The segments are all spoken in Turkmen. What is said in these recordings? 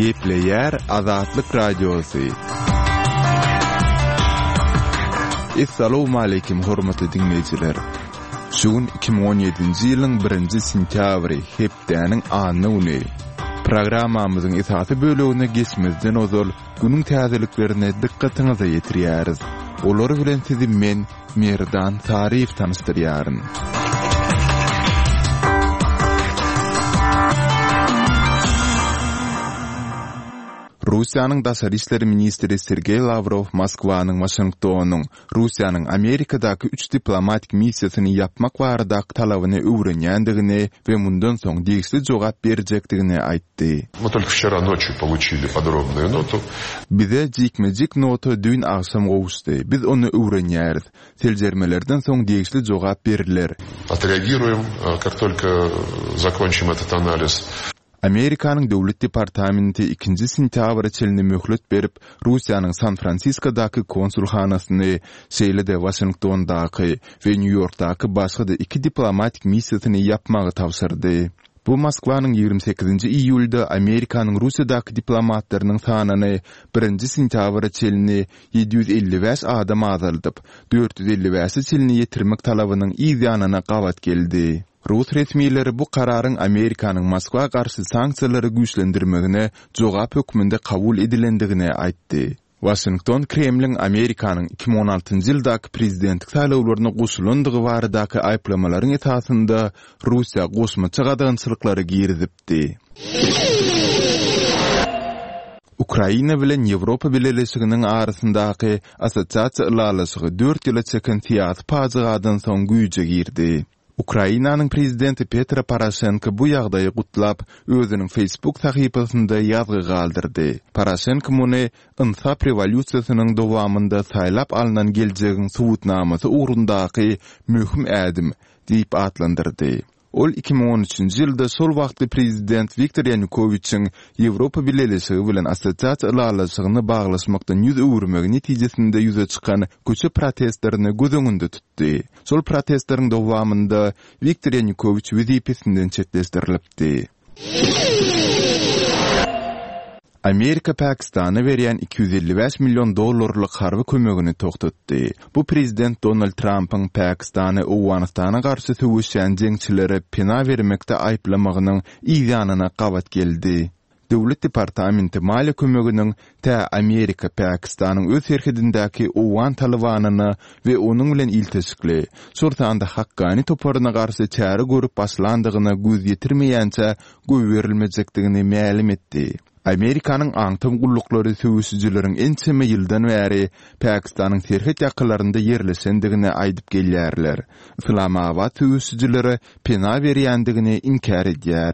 Gepleyer Azatlyk Radiosu. Assalamu alaykum hormatly dinleyijiler. Şugun 2017-nji ýylyň 1-nji sentýabry hepdeniň anyny. Programmamyzyň esasy bölegine geçmezden ozal günüň täzeliklerine dikkatiňizi ýetirýäris. Olary bilen sizi men Merdan Tarif tanıştyrýaryn. Russiýanyň Daşary işleri ministri Sergey Lavrov Moskwanyň Washingtonyň Russiýanyň Amerikadaky 3 diplomatik missiýasyny yapmak barada talabyny öwrenýändigini we mundan soň degişli jogap berjekdigini aýtdy. Мы только вчера ночью получили подробную ноту. Bize jikmejik nota dün agşam gowuşdy. Biz onu öwrenýäris. Teljermelerden soň degişli jogap berilýär. Отреагируем, как только закончим этот анализ. Amerikanyň döwlet departamenti 2-nji sentýabr çelini möhlet berip, Russiýanyň San Franciscodaky konsulhanasyny, şeýle-de Washingtondaky we New Yorkdaky başga da 2 diplomatik missiýasyny yapmagy tapşyrdy. Bu Moskwanyň 28-nji iýulda Amerikanyň Russiýadaky diplomatlarynyň sanyny 1-nji sentýabr çelini 755 adam azaldyp, 455 çelini ýetirmek talabynyň ýanyna gawat geldi. Rus resmiýetleri bu kararyň Amerikanyň Moskwa garşy sanksiýalary güýçlendirmegine jogap hökmünde kabul edilendigini aýtdy. Washington Kremlin Amerikanyň 2016-njy ýyldaky prezidentlik saýlawlaryna goşulandygy baradaky aýplamalaryň esasynda Russiýa goşmaçy gadagynçylyklary girizipdi. Ukraina bilen Ýewropa Birleşiginiň arasyndaky assosiasiýa ulaşygy 4 ýyla çeken tiýat pazygadan soň güýje girdi. Ukrainanyň prezidenti Petro Poroshenko bu ýagdaýy gutlap, özüniň Facebook sahypasynda ýazgy galdyrdy. Poroshenko muny insap rewolýusiýasynyň dowamynda saýlap alynan geljegiň subutnamasy ugrundaky möhüm ädim diýip atlandyrdy. Ol 2013-nji ýylda sol wagtly prezident Viktor Yanukovyçyň Ýewropa Birleşigi bilen assosiasiýa ulaşygyny baglaşmakdan ýüz öwürmegi netijesinde ýüze çykan köçe protestlerini göz öňünde tutdy. Sol protestlaryň dowamynda Viktor Yanukovyç wezipesinden çetleşdirilipdi. Amerika Pakistana berýän $255 milyon harby kömegini toktatdy. Bu prezident Donald Trump'ın Pakistany Owganystana garşy söwüşýän jeňçileri pena bermekde aýplamagynyň ýanyna gawat geldi. Döwlet departamenti maliýe kömeginiň Amerika Pakistanyň öz serhedindäki Owgan talabanyny we onuň bilen iltisikli sortanda haqqany toparyna garşy çäre görüp başlandygyna göz ýetirmeýänçe göwerilmejekdigini ma'lum etdi. Amerikanyň aňtam gullukları söwüşçileriň ençeme ýyldan bäri Pakistanyň serhet ýakylarynda ýerleşendigini aýdyp gelýärler. Islamabad söwüşçileri pena berýändigini inkar edýär.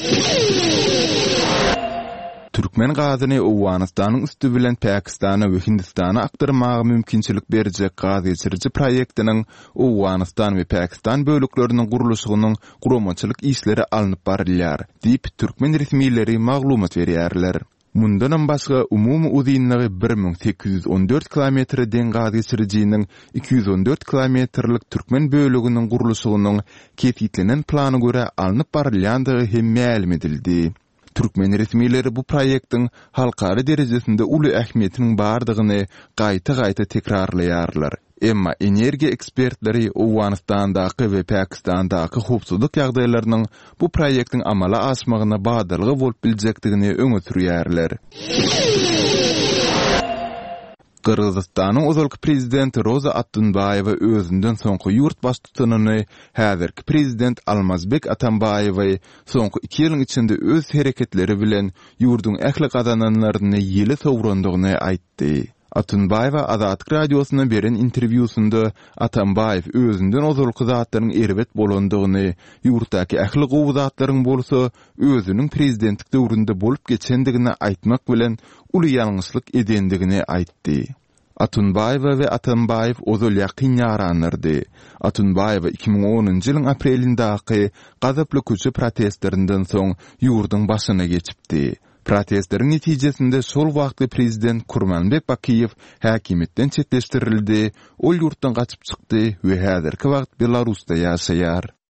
Türkmen gazyny Owganystanyň üstü bilen Pakistana we Hindistana aktarmagy mümkinçilik berjek gaz geçirici proyektiniň Owganystan we Pakistan bölükleriniň gurulşygynyň guramaçylyk işleri alınıp barylýar diýip Türkmen resmiýetleri maglumat berýärler. Mundan başga umumy uzunlygy 1814 kilometr den gaz geçiriciniň 214 kilometrlik Türkmen bölüginiň gurulşygynyň kefitlenen plana görä alınıp barylýandygy hem ma'lum edildi. Türkmen resmiýetleri bu proýektiň halkary derejesinde uly ähmiýetiniň bardygyny gaýta tekrarlaýarlar. Emma energiýa ekspertleri Owganystandaky we Pakistandaky howpsuzlyk ýagdaýlarynyň bu proýektiň amala aşmagyna badalgy bolup biljekdigini öňe sürýärler. Kırgızstanyň ozalky prezidenti Roza Atunbayewa özünden soňky ýurt başçysyny häzirki prezident Almazbek Atambayewa soňky 2 ýylyň içinde öz hereketleri bilen ýurduň ähli gazananlaryny ýeli sowrandygyny aýtdy. Atunbayewa Azatlyk radiosyna beren interwýusynda Atambayew özünden ozalky zatlaryň erbet bolandygyny, ýurtdaky ähli gowzatlaryň bolsa özüniň prezidentlik döwründe bolup geçendigini aýtmak bilen uly ýalňyşlyk edendigini aýtdy. Atunbayewa we Atambayew ozal ýakyn ýaranlardy. Atunbayewa 2010-njy ýylyň aprelindaky gazaply köçe protestlerinden soň ýurduň başyna geçipdi. Protestlerin netijesinde sol wagtly prezident Kurmanbek Bakiyev häkimetden çetleşdirildi, ol ýurtdan gaçyp çykdy we häzirki wagt Belarusda ýaşaýar.